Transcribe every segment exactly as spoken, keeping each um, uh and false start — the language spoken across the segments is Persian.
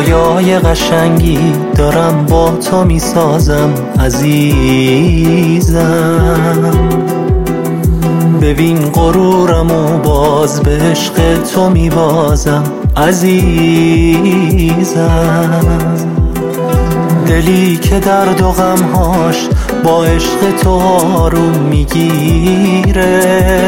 رویای قشنگی دارم با تو میسازم عزیزم. ببین غرورمو باز به عشق تو میبازم عزیزم. دلی که درد و غمهاش با عشق تو آروم میگیره،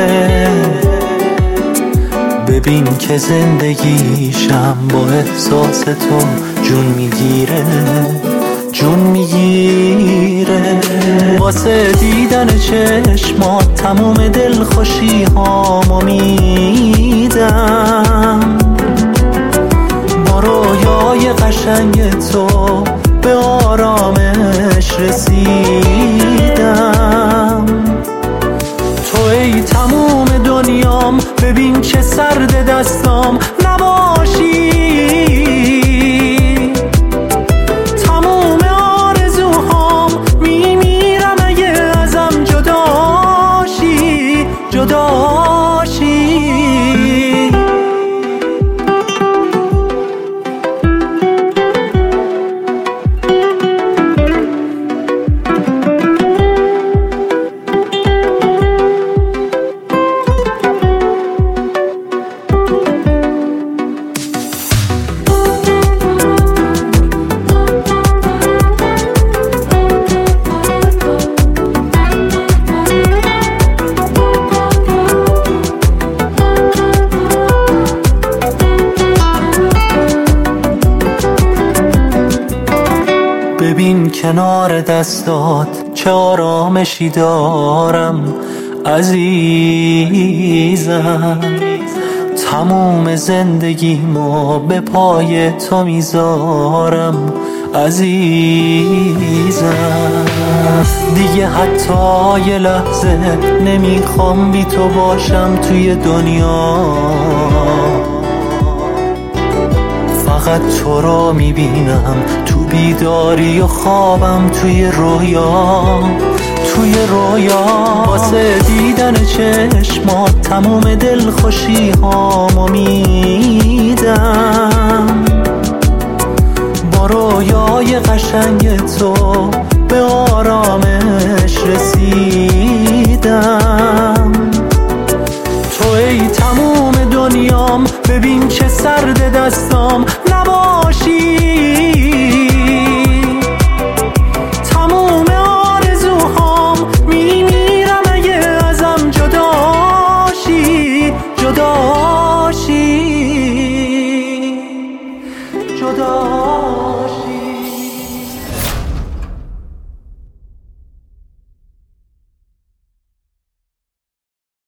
ببین که زندگیشم با احساس تو جون میگیره، جون میگیره. واسه دیدن چشمات تموم دل خوشی هامو میدم، با رویای قشنگ تو به آرامش رسیدم. تو ای تموم دنیام، ببین چه سرد دستام نباشی. تموم آرزوهام میمیرم اگه ازم جداشی، جداشی. ببین کنار دستات چه آرامشی دارم عزیزم. تموم زندگیمو به پای تو میذارم عزیزم. دیگه حتی یه لحظه نمیخوام بی تو باشم توی دنیا، فقط تو رو میبینم تو بیداری و خوابم توی رویا، توی رویا. واسه دیدن چشمات تموم دل خوشی هامو میدم، با رویای قشنگ تو به آرامش رسیدم. تو ای تموم دنیام، ببین چه سرد دستام نباشی. تموم آرزوهام میمیرم اگه ازم جداشی، جدا